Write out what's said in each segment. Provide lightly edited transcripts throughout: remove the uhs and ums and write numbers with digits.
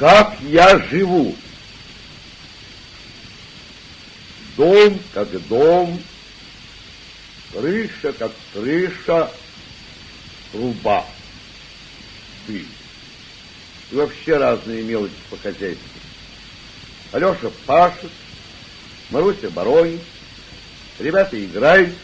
как я живу. Дом как дом, крыша как крыша, труба, пыль. И вообще разные мелочи по хозяйству. Алеша пашет, Маруся боронит, ребята играют.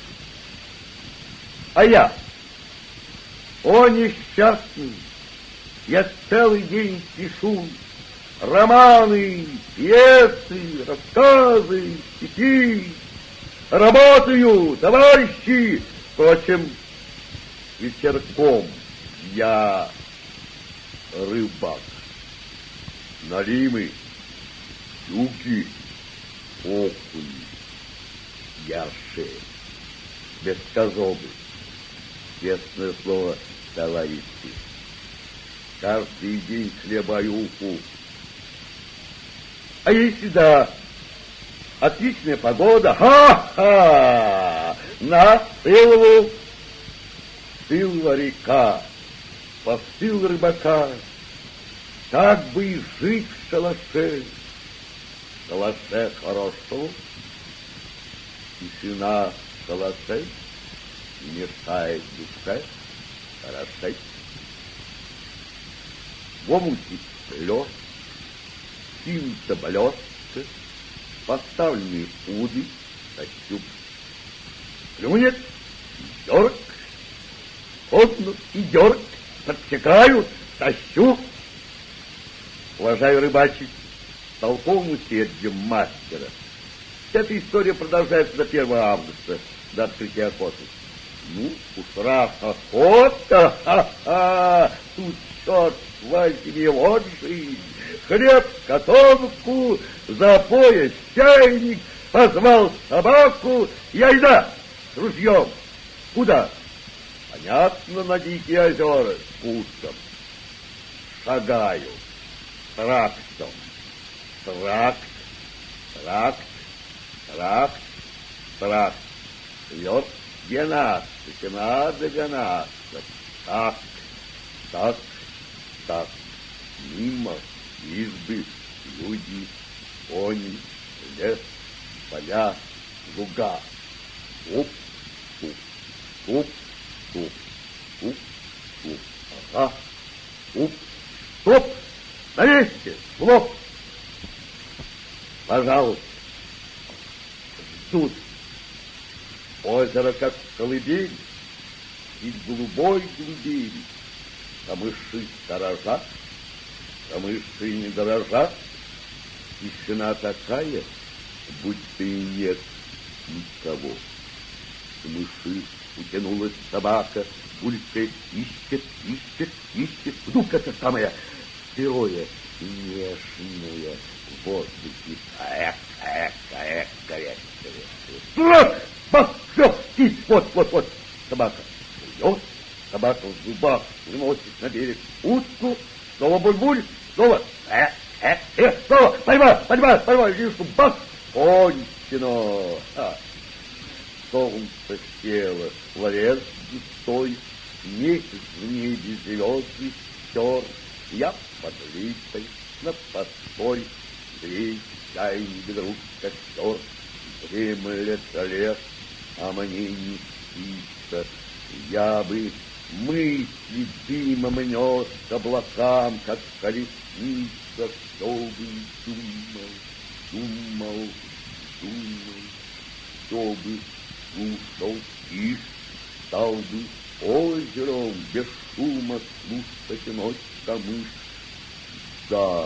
А я, о несчастный, я целый день пишу романы, пьесы, рассказы, стихи. Работаю, товарищи. Впрочем, вечерком я рыбак. Налимы, щуки, окуни, яши, бескозобы. Честное слово, товарищи, каждый день хлебаюку. А если да, отличная погода, ха-ха, на Сылову, Сылва река, постыл рыбака, так бы и жить в шалаше. В шалаше хорошо, тишина в шалаше не мешает душе хорошеть. В омуте лед, синца блестка, поставленные уды, тащу. Клюнет, дерг, ходнут и дерг, подсекают, тащу. Уважаю рыбачить толковому сердцем мастера. Эта история продолжается до 1 августа, до открытия охоты. Ну, уж раз охота, ха-ха, тут, черт возьми, вот жизнь. Хлеб, котомку, за пояс чайник, позвал собаку, и айда с ружьем. Куда? Понятно, на дикие озера с пустом. Шагаю трактом. Тракт, тракт, тракт, тракт. Лед 12, надо 12. Так, так, так. Мимо избы, люди, кони, лес, поля, луга. Туп, туп, туп, туп, туп, туп. Ага, туп, стоп, на месте, хлоп. Пожалуйста, ждут. Озеро, как колыбель, и голубой глубели. Камыши сторожат, камыши не дорожат. Тишина такая, будто и нет никого. Камыши утянулась собака, булькает, ищет, ищет, ищет. Вдруг это самое сырое, нежное в воздухе. Аэк, аэк, аэк, аэк, аэк. Бах, все, и вот. Собака уйдет, собака в зубах выносит на берег утку, снова буль-буль, снова снова поймай, лишку, бах, кончено. Солнце село, ларец густой, месяц в небе звезды стер. Я под липой на постой, грей чайник вдруг костер. Дремлет лес, а мне не спится. Я бы мысли дымом нес к облакам, как колесница, все бы думал, все бы слушал тишь, стал бы озером без шума слушать ночь камыш. Да,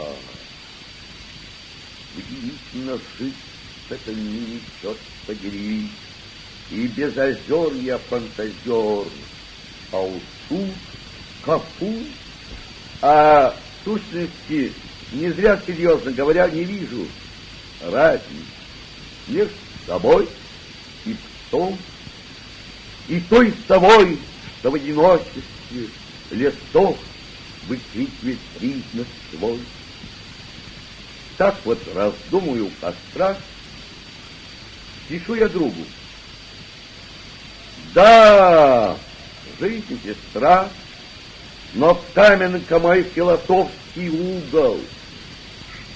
удивительно жить в этом мире, черт подери, и без озер я фантазер, а усуд, капу, а в сущности, не зря, серьезно говоря, не вижу разницы между собой и псом, и той совой, что в одиночестве лесов выкрикивает признак свой. Так вот раздумываю у костра, пишу я другу. Да, жизнь пестра, но в каменный мой философский угол,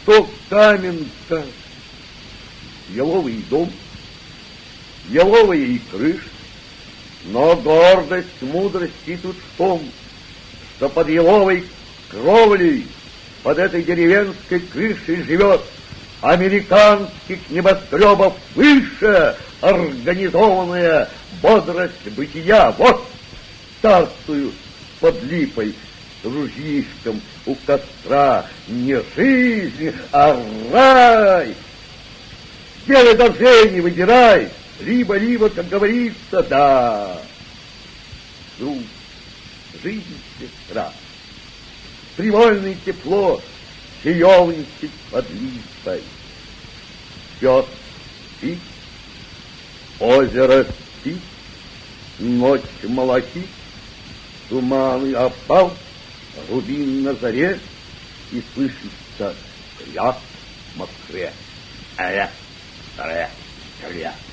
что камень-то? Еловый дом, еловые и крыш, но гордость мудрости тут в том, что под еловой кровлей, под этой деревенской крышей живет американских небоскребов выше организованная бодрость бытия. Вот царствуют под липой с ружьишком у костра не жизнь, а рай. Делай должение, выбирай, либо, как говорится, да. Друг, жизнь сестра, привольное тепло, чаевничать под липой. Пес спит, озеро спит, ночь молотит, туман опал, рубин на заре, и слышится кряк в Москве. Кря.